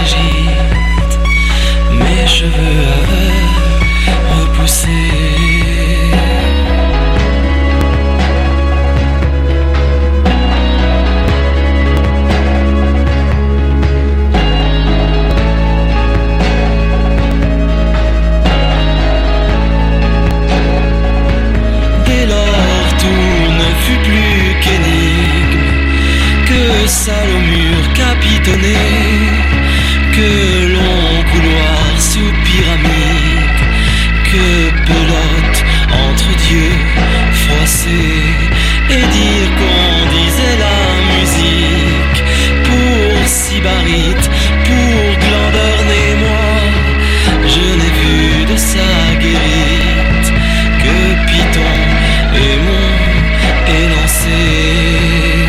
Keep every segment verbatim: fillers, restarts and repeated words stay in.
s'agite, mes cheveux aveugles repoussés. Salle au mur capitonné, que long couloir sous pyramide, que pelote entre dieux froissés, et dire qu'on disait la musique pour Sybarites, pour Glandorne, moi je n'ai vu de sa guérite que Python et mon élancé.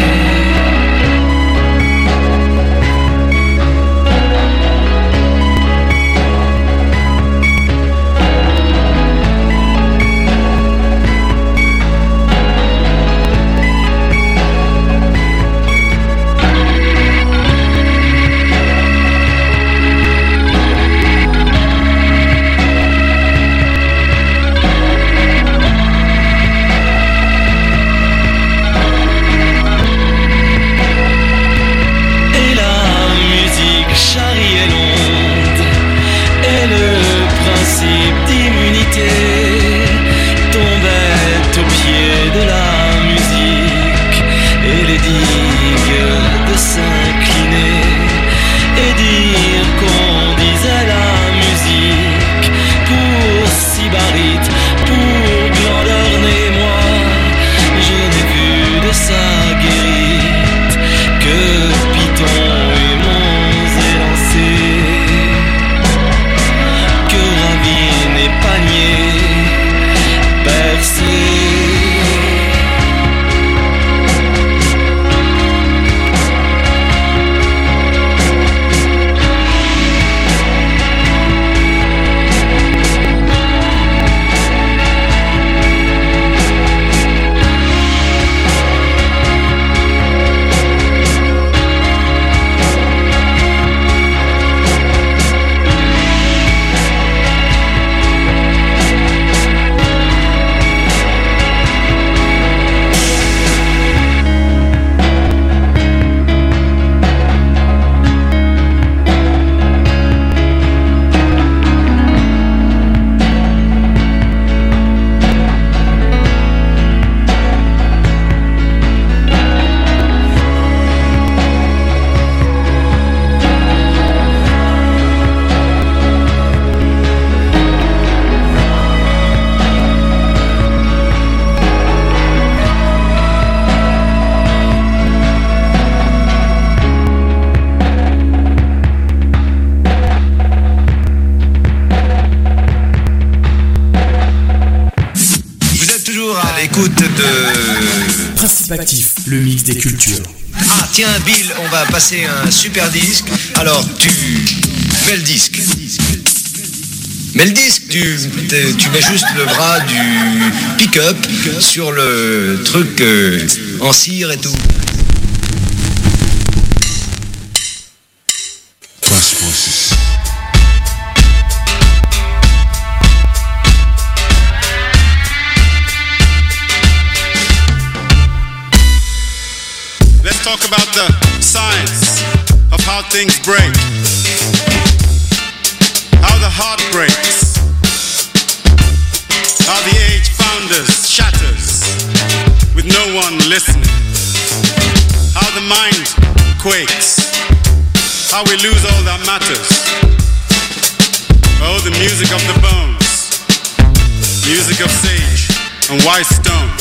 Actif, le mix des cultures. Ah tiens Bill, on va passer un super disque. Alors tu mets le disque. Mets le disque, tu, tu mets juste le bras du pick-up sur le truc euh, en cire et tout. Talk about the science of how things break, how the heart breaks, how the age founders shatters with no one listening, how the mind quakes, how we lose all that matters. Oh, the music of the bones, music of sage and white stones.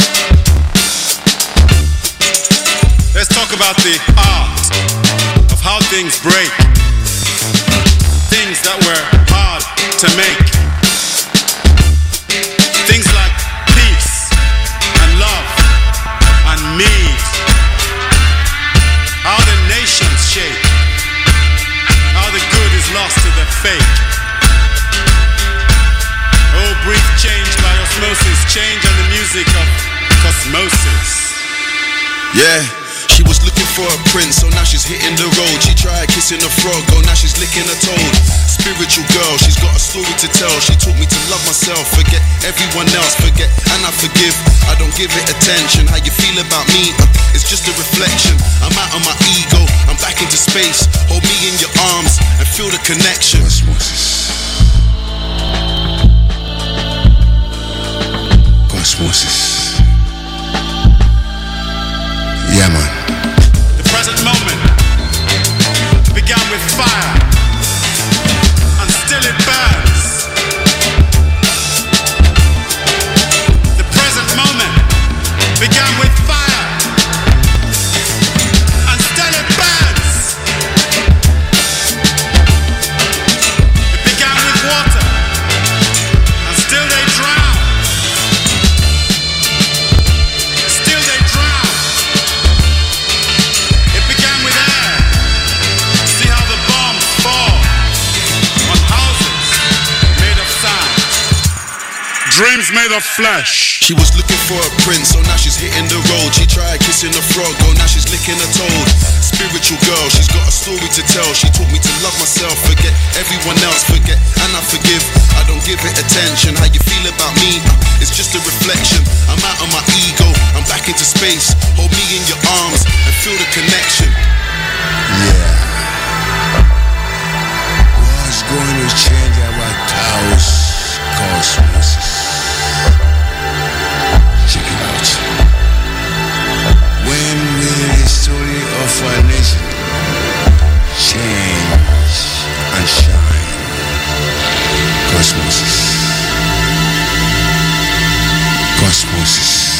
Let's talk about the art of how things break. Things that were hard to make. Things like peace and love and mead. How the nations shake. How the good is lost to the fake. Oh, breathe change by osmosis. Change and the music of cosmosis. Yeah. She was looking for a prince, so now she's hitting the road. She tried kissing a frog, oh now she's licking a toad. Spiritual girl, she's got a story to tell. She taught me to love myself, forget everyone else, forget and I forgive. I don't give it attention. How you feel about me, uh, it's just a reflection. I'm out of my ego, I'm back into space. Hold me in your arms and feel the connection. Cosmosis. Cosmosis. Yeah, man. The present moment began with fire, and still it burns. The present moment began with fire, and still it burns. It began with water, and still they drown. Still they drown. It began with air. See how the bombs fall on houses made of sand. Dreams made of flesh. She was looking for a prince, so now she's hitting the road. She tried kissing a frog, oh now she's licking a toad. Spiritual girl, she's got a story to tell. She taught me to love myself, forget everyone else, forget and I forgive. I don't give it attention. How you feel about me, uh, it's just a reflection. I'm out of my ego, I'm back into space. Hold me in your arms and feel the connection. Yeah. What's going to change our Taos cosmos? Check it out. When will the story of our nation change and shine? Cosmosis. Cosmosis.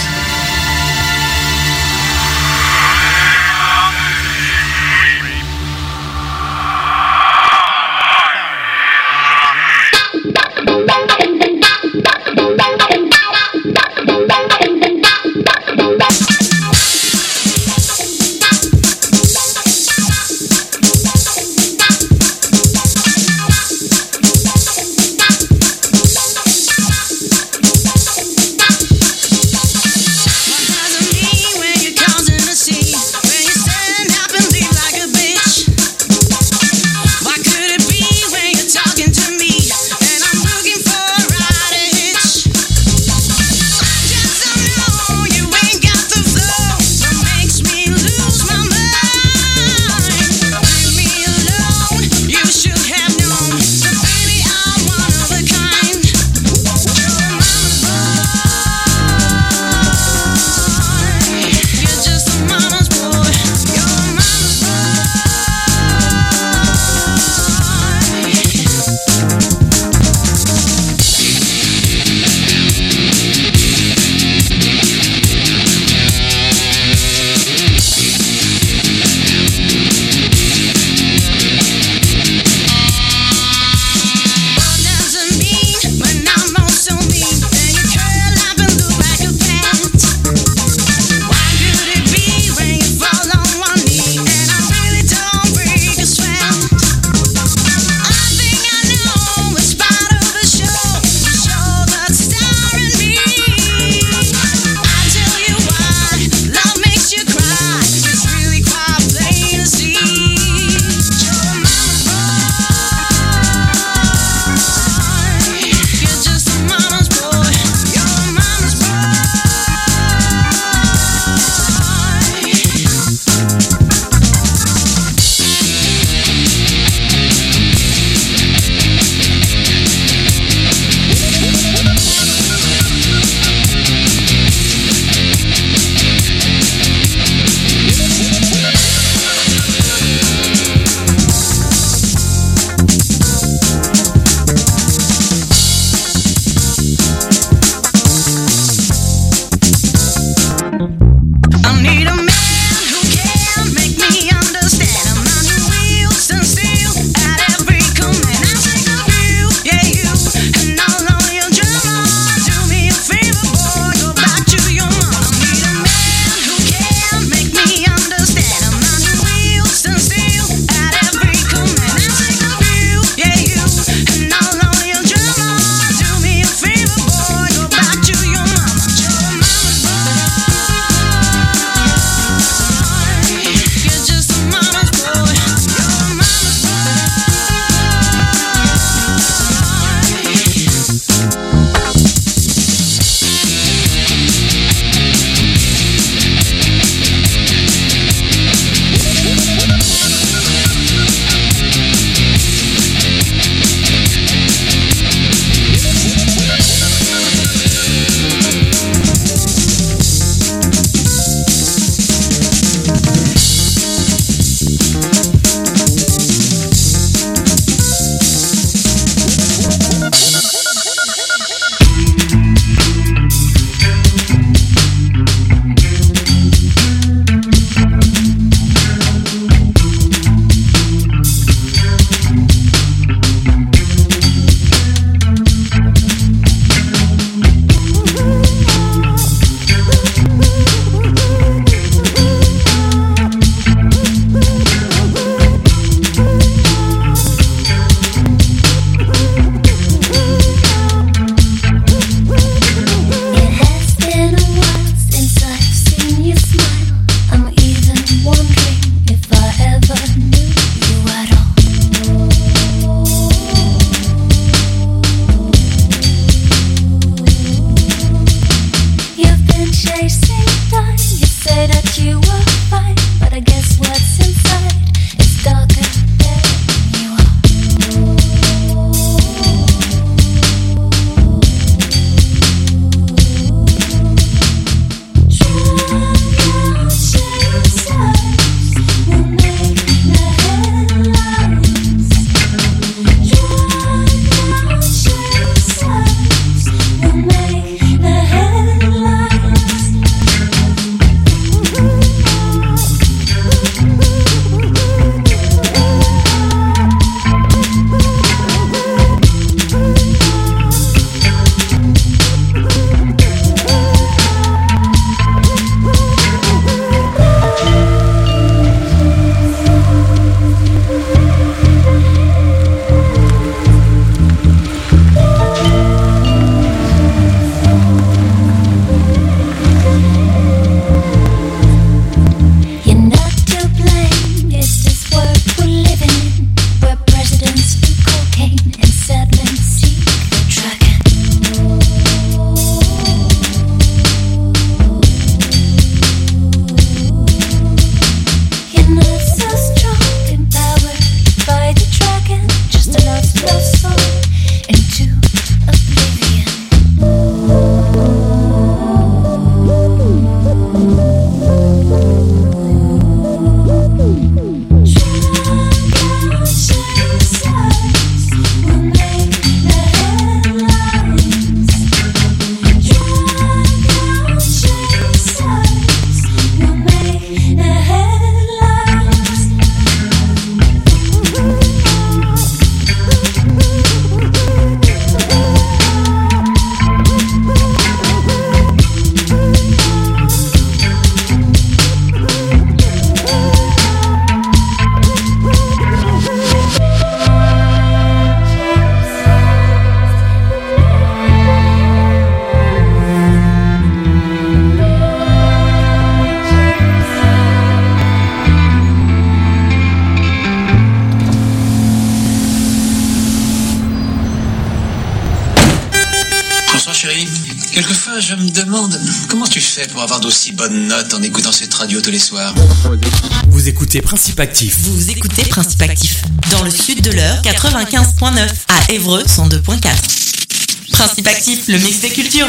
Quelquefois, je me demande comment tu fais pour avoir d'aussi bonnes notes en écoutant cette radio tous les soirs. Vous écoutez Principe Actif. Vous écoutez Principe Actif. Dans le sud de l'heure, quatre-vingt-quinze virgule neuf. À Évreux, cent deux virgule quatre. Principe Actif, le mix des cultures.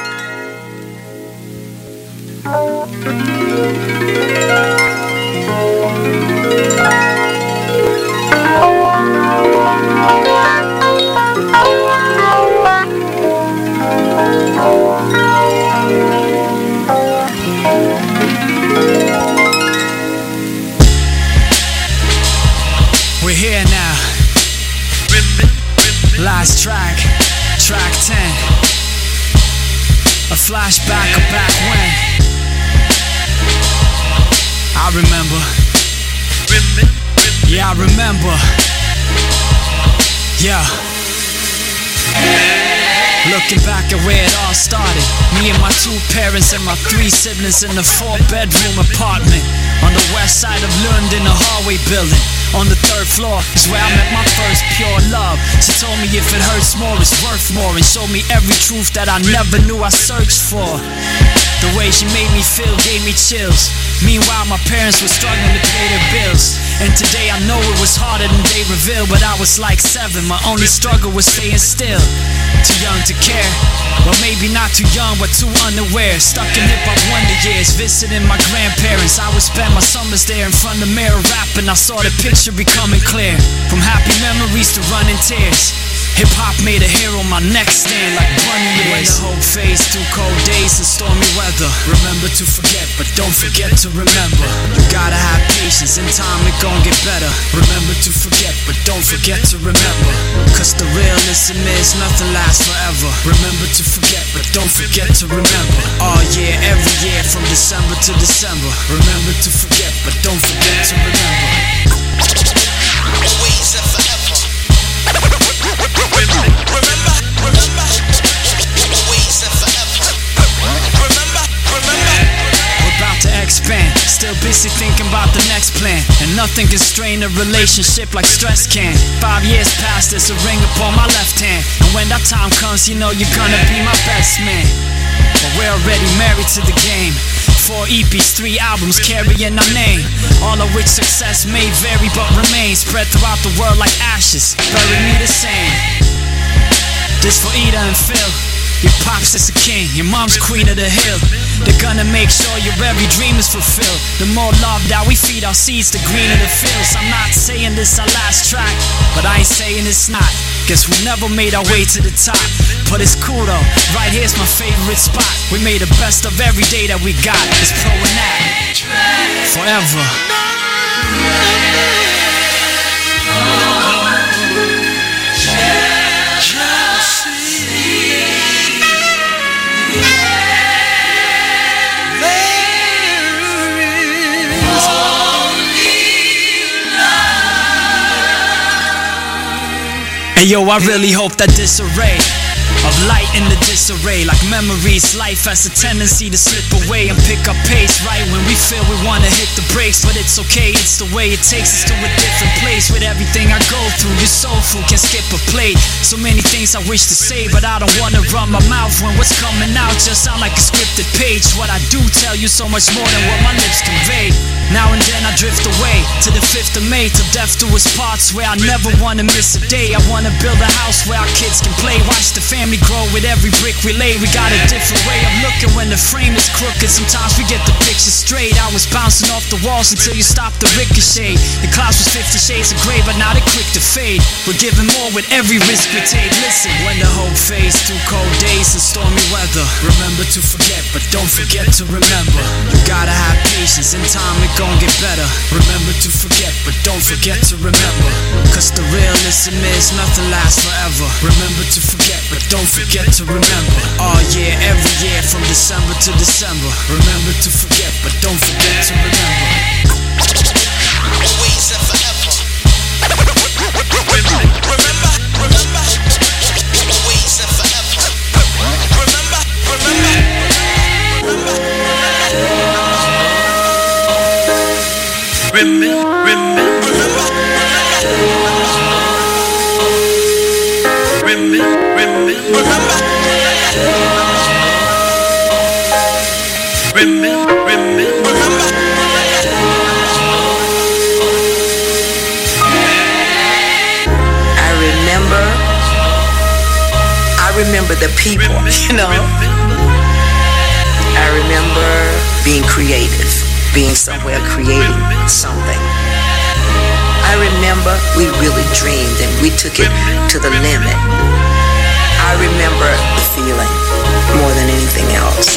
We're here now. Last track, track ten. A flashback of back when. I remember. Yeah, I remember. Yeah. Looking back at where it all started. Me and my two parents and my three siblings in a four-bedroom apartment on the west side of Lund in a hallway building. On the third floor is where I met my first pure love. She told me if it hurts more, it's worth more, and showed me every truth that I never knew I searched for. The way she made me feel gave me chills. Meanwhile, my parents were struggling to pay their bills. And today I know it was harder than they revealed, but I was like seven. My only struggle was staying still. Too young to care, well maybe not too young, but too unaware. Stuck in hip-hop wonder years, visiting my grandparents. I would spend my summers there in front of the mirror rapping. I saw the picture becoming clear. From happy memories to running tears. Hip-hop made a hero, my neck stand like bunny ears. When the hope fades through cold days and stormy weather. Remember to forget, but don't forget to remember. You gotta have patience, in time it gon' get better. Remember to forget, but don't forget to remember. Cause the realism is nothing lasts forever. Remember to forget, but don't forget to remember. All year, every year, from December to December. Remember to forget, but don't forget to remember. Always and forever. Remember, remember, remember, always and forever. Remember, remember. We're about to expand, still busy thinking about the next plan. And nothing can strain a relationship like stress can. Five years past, there's a ring upon my left hand. And when that time comes, you know you're gonna be my best man. But we're already married to the game. Four E Ps, three albums carrying our name. All of which success may vary but remain. Spread throughout the world like ashes, bury me the same. This for Ida and Phil. Your pops is a king, your mom's queen of the hill. They're gonna make sure your every dream is fulfilled. The more love that we feed our seeds, the greener the fields. I'm not saying this our last track, but I ain't saying it's not. Guess we never made our way to the top, but it's cool though, right here's my favorite spot. We made the best of every day that we got. It's pro and that, forever. Hey yo, I really hope that this array of light in the disarray, like memories, life has a tendency to slip away and pick up pace right when we feel we wanna hit the brakes. But it's okay, it's the way it takes us to a different place. With everything I go through, your soul food can skip a plate. So many things I wish to say, but I don't wanna run my mouth when what's coming out just sound like a scripted page. What I do tell you so much more than what my lips convey. Now and then I drift away to the fifth of May, till death do us parts, where I never wanna miss a day. I wanna build a house where our kids can play, watch the family grow with every brick we lay. We got a different way of looking when the frame is crooked. Sometimes we get the picture straight. I was bouncing off the walls until you stopped the ricochet. The clouds was fifty shades of gray, but now they're quick to fade. We're giving more with every risk we take. Listen, when the hope fades through cold days and stormy weather, remember to forget, but don't forget to remember. You gotta have patience, in time it gon' get better. Remember to forget, but don't forget to remember. Cause the realism is nothing lasts forever. Remember to forget, but don't forget to remember. All year, every year, from December to December. Remember to forget, but don't forget to remember. Always and forever. Remember, remember, remember. Always and forever. Remember, remember, remember, remember. Remember, remember, remember, remember, remember. remember the people, you know. I remember being creative, being somewhere creating something. I remember we really dreamed and we took it to the limit. I remember the feeling more than anything else.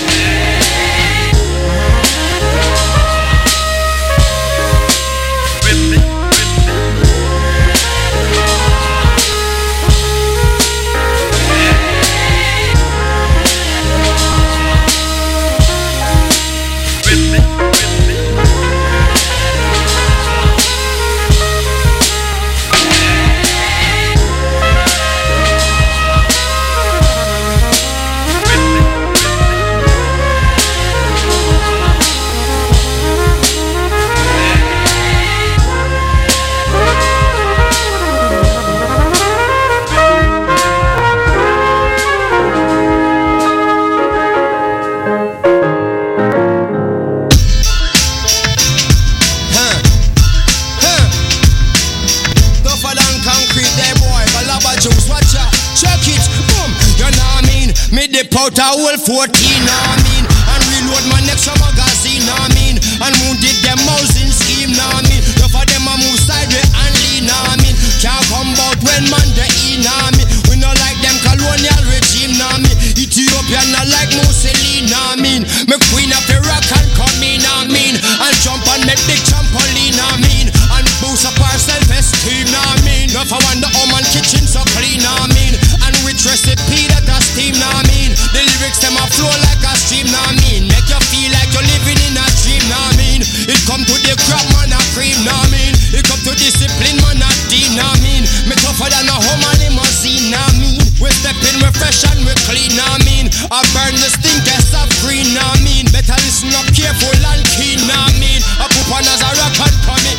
Out a whole fourteen, know I mean, and reload my next magazine, know I mean, and wounded them housing scheme, know I mean, enough of them a move sideways and lean, know I mean, can't come out when man they in, know I mean, we no like them colonial regime, know I mean, Ethiopian not like Mussolini, know I mean, me queen of Iraq and come in, know I mean, and jump and make big trampoline, know I mean, and boost up our self-esteem, know I mean, enough I wonder how man kitchen so clean, know I mean, and rich recipe that a steam, know I mean. The lyrics them a flow like a stream, nah mean. Make you feel like you're living in a dream, nah mean. It come to the crap man a cream, nah mean. It come to discipline man a dean, nah mean. Me tougher than a home and limousine, nah mean. We step in, we fresh and we clean, nah mean. I burn the stinkers of green, nah mean. Better listen up careful and keen, nah mean. I put on as a rock and come in.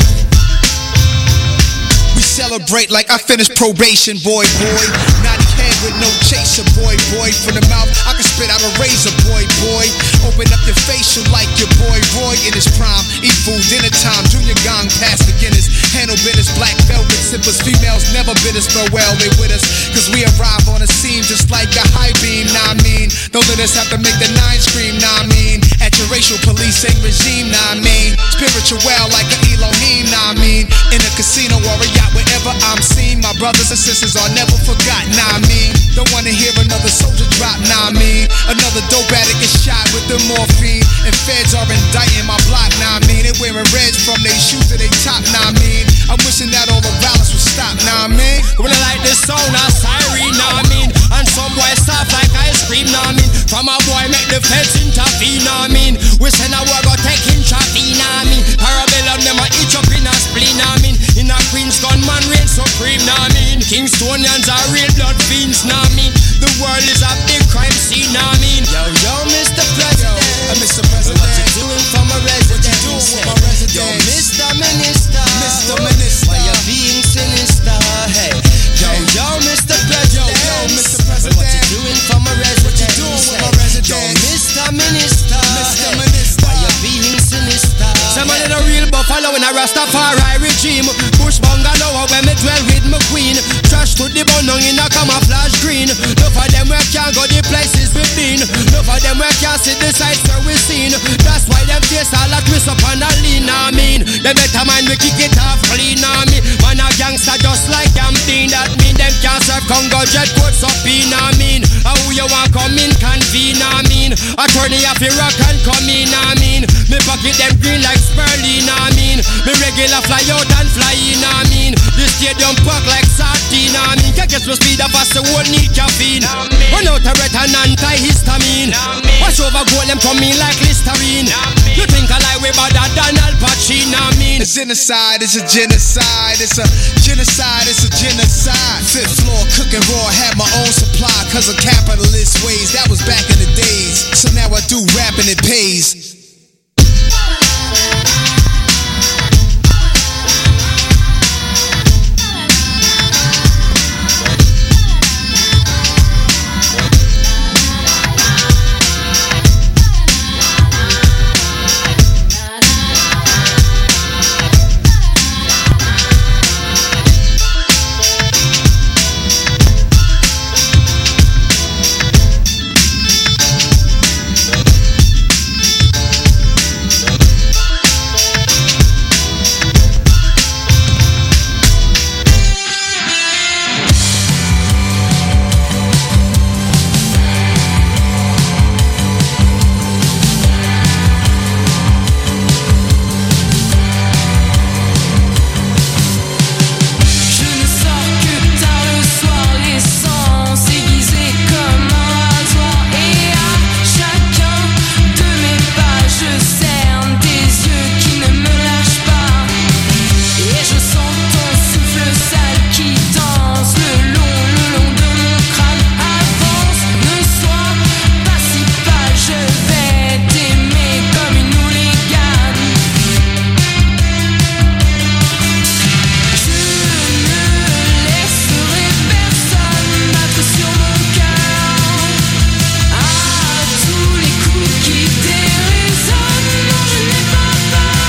We celebrate like I finished probation, boy, boy. Not head with no chaser, boy, boy. From the mouth, I can spit out a razor, boy, boy. Open up your facial like your boy, Roy in his prime. Eat food, dinner time, junior gong, past beginners. Handle business, black velvet sippers. Females never bid us farewell, they with us. Cause we arrive on the scene just like a high beam, nah I mean. Don't let us have to make the nine scream, nah I mean. At your racial policing regime, nah I mean. Spiritual like an Elohim, nah I mean. In a casino or a yacht, wherever I'm seen. My brothers and sisters are never forgotten, nah I mean. Don't wanna hear another soldier drop, nah I mean. Another dope addict is shot with the morphine. And feds are indicting my block, nah I mean. They wearing reds from their shoes to their top, nah I mean. I'm wishing that all the violence would stop, nah I mean. When I like this sound, a siren, nah I mean. And some boys soft like ice cream, nah I mean. From a boy make the feds intervene, nah I mean. We send a war go take intravene, nah I mean. Parabellum them a itch up in a spleen, nah I mean. In a Queen's gunman reign supreme, nah I mean. Kingstonians are real blood fiends, nah I mean. The world is a big crime scene, nah I mean. Yo, yo, Mister President, yo, Mister President, what you doing for my resident? What you doing with my resident? Yo, Mister Minister, Mister Minister, why you being sinister? Hey, yo, yo, Mister President, yo, yo, Mister President, what you doing for my resident? What you doing with my resident? Yo, Mister Minister, Mister Minister, why you being sinister? Somebody the real buffalo in a Rastafari regime. Bush bungalow where me dwell with my queen. Trash to the bone in a camouflage green. Look for them where can't go the places we've been. Look for them where can't see the sights where we seen. That's why them face all a twist up and a lean, I mean. Them better mind we kick it off clean, I mean. Man a gangster just like I'm being. That mean them can't serve Congo jet coats up in, I mean. How you want come in convene, I mean. Attorney of Iraq and come in, I mean. Me pocket them green like Sperling, I mean. Me regular fly out and fly in, I mean. The stadium park like sardine, I mean. Can't get no speed up as the whole need caffeine. Run out a red and anti-histamine. Watch over gold, them come in like Listerine. You think I lie way better than Al Pacino, I mean. A genocide, it's a genocide. It's a genocide, it's a genocide. Fifth floor, cooking raw, had my own supply. Cause of capitalist ways, that was back in the days. So now I do rap and it pays.